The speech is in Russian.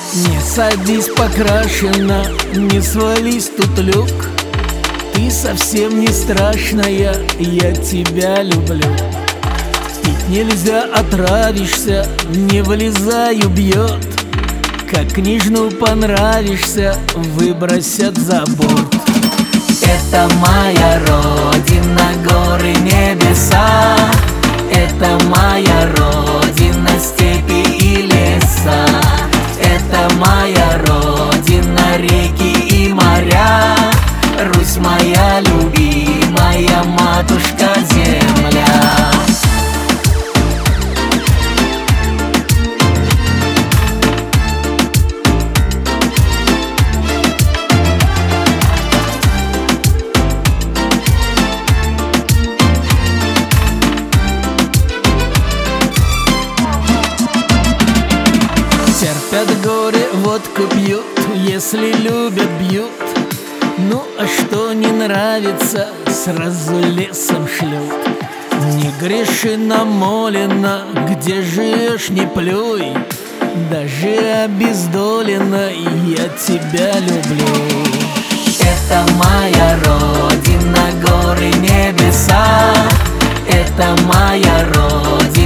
Не садись покрашена, не свались тут люк. Ты совсем не страшная, я тебя люблю. Пить нельзя, отравишься, не вылезаю, бьет. Как княжну понравишься, выбросят за борт. Это моя родина, горы, небеса. Это моя родина, степи и леса. Это моя родина, реки и моря. Русь моя любимая, матушка земля. Терпят горе, водку пьют, если любят, бьют. Ну а что не нравится, сразу лесом шлют. Не греши намолено, где живешь, не плюй. Даже обездоленно, я тебя люблю. Это моя родина, горы, небеса. Это моя родина.